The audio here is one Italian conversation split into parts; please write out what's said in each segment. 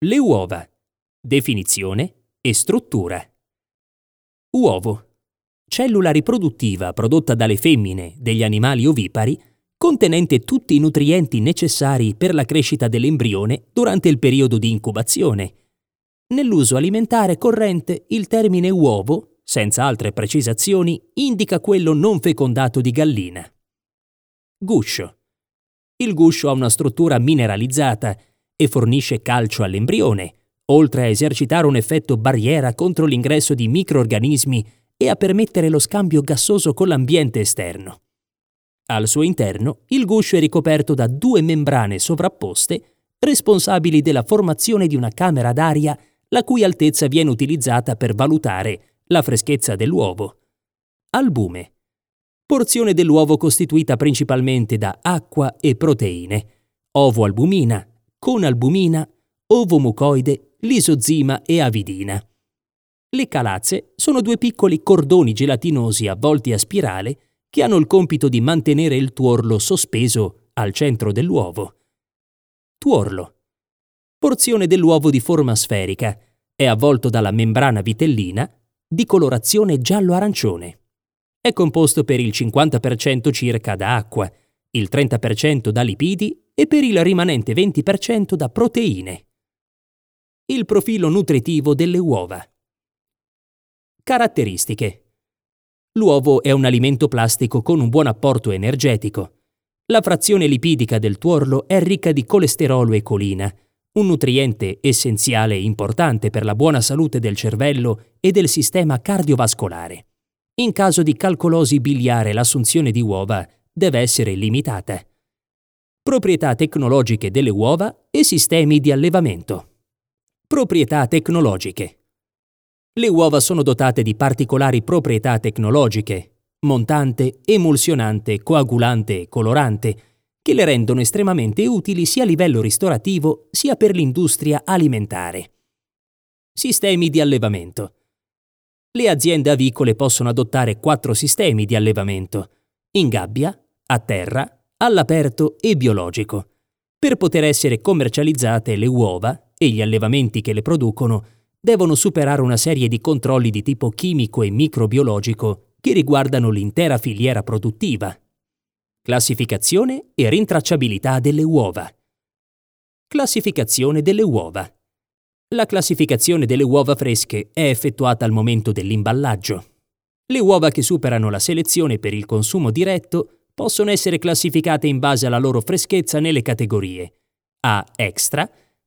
Le uova. Definizione e struttura. Uovo. Cellula riproduttiva prodotta dalle femmine degli animali ovipari, contenente tutti i nutrienti necessari per la crescita dell'embrione durante il periodo di incubazione. Nell'uso alimentare corrente il termine uovo, senza altre precisazioni, indica quello non fecondato di gallina. Guscio. Il guscio ha una struttura mineralizzata e fornisce calcio all'embrione, oltre a esercitare un effetto barriera contro l'ingresso di microrganismi e a permettere lo scambio gassoso con l'ambiente esterno. Al suo interno, il guscio è ricoperto da 2 membrane sovrapposte, responsabili della formazione di una camera d'aria la cui altezza viene utilizzata per valutare la freschezza dell'uovo. Albume. Porzione dell'uovo costituita principalmente da acqua e proteine, ovoalbumina, conalbumina, ovomucoide, lisozima e avidina. Le calaze sono 2 piccoli cordoni gelatinosi avvolti a spirale che hanno il compito di mantenere il tuorlo sospeso al centro dell'uovo. Tuorlo. Porzione dell'uovo di forma sferica, è avvolto dalla membrana vitellina di colorazione giallo-arancione. È composto per il 50% circa da acqua, il 30% da lipidi e per il rimanente 20% da proteine. Il profilo nutritivo delle uova. Caratteristiche. L'uovo è un alimento plastico con un buon apporto energetico. La frazione lipidica del tuorlo è ricca di colesterolo e colina, un nutriente essenziale e importante per la buona salute del cervello e del sistema cardiovascolare. In caso di calcolosi biliare l'assunzione di uova deve essere limitata. Proprietà tecnologiche delle uova e sistemi di allevamento. Proprietà tecnologiche. Le uova sono dotate di particolari proprietà tecnologiche, montante, emulsionante, coagulante e colorante, che le rendono estremamente utili sia a livello ristorativo sia per l'industria alimentare. Sistemi di allevamento. Le aziende avicole possono adottare 4 sistemi di allevamento: in gabbia, a terra, all'aperto e biologico. Per poter essere commercializzate, le uova e gli allevamenti che le producono devono superare una serie di controlli di tipo chimico e microbiologico che riguardano l'intera filiera produttiva. Classificazione e rintracciabilità delle uova. Classificazione delle uova. La classificazione delle uova fresche è effettuata al momento dell'imballaggio. Le uova che superano la selezione per il consumo diretto possono essere classificate in base alla loro freschezza nelle categorie A extra,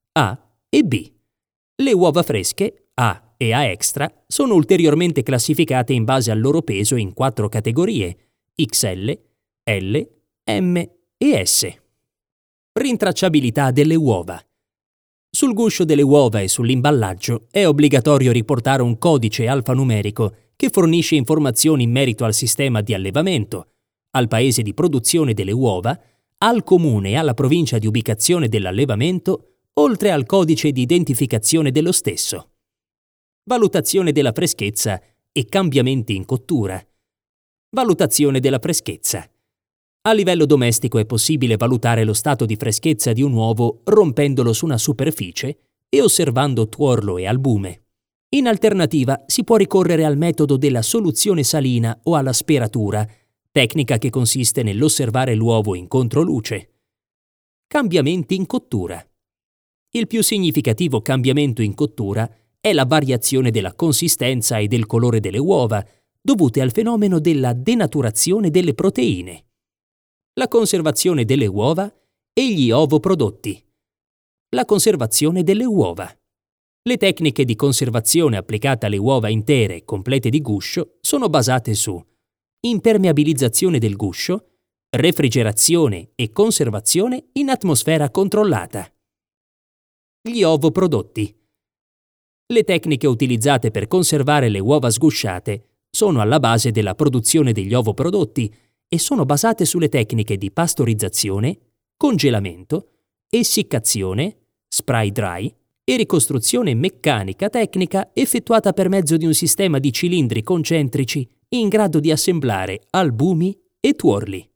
A e B. Le uova fresche, A e A extra, sono ulteriormente classificate in base al loro peso in 4 categorie: XL, L, M e S. Rintracciabilità delle uova. Sul guscio delle uova e sull'imballaggio è obbligatorio riportare un codice alfanumerico che fornisce informazioni in merito al sistema di allevamento, al paese di produzione delle uova, al comune e alla provincia di ubicazione dell'allevamento, oltre al codice di identificazione dello stesso. Valutazione della freschezza e cambiamenti in cottura. Valutazione della freschezza. A livello domestico è possibile valutare lo stato di freschezza di un uovo rompendolo su una superficie e osservando tuorlo e albume. In alternativa si può ricorrere al metodo della soluzione salina o alla speratura, tecnica che consiste nell'osservare l'uovo in controluce. Cambiamenti in cottura. Il più significativo cambiamento in cottura è la variazione della consistenza e del colore delle uova, dovute al fenomeno della denaturazione delle proteine. La conservazione delle uova e gli ovoprodotti. La conservazione delle uova. Le tecniche di conservazione applicate alle uova intere e complete di guscio sono basate su impermeabilizzazione del guscio, refrigerazione e conservazione in atmosfera controllata. Gli ovoprodotti. Le tecniche utilizzate per conservare le uova sgusciate sono alla base della produzione degli ovoprodotti e sono basate sulle tecniche di pastorizzazione, congelamento, essiccazione, spray dry e ricostruzione meccanica tecnica effettuata per mezzo di un sistema di cilindri concentrici in grado di assemblare albumi e tuorli.